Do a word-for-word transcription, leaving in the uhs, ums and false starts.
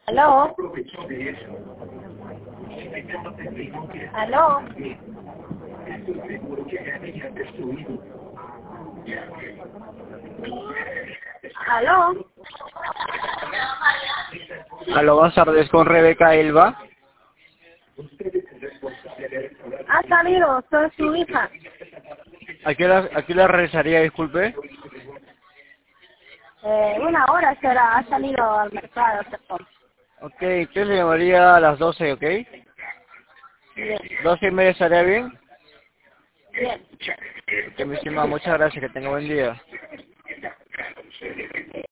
¿Aló? ¿Aló? ¿Aló? Aló, buenas tardes, con Rebeca Elba. Ha salido, soy su hija. ¿A qué hora, a qué hora regresaría, disculpe? Eh, una hora será, ha salido al mercado. Perdón. Ok, entonces le llamaría a las doce, ¿ok? Bien, ¿doce y media estaría bien? bien. Ok, mi estimado, muchas gracias, que tenga buen día.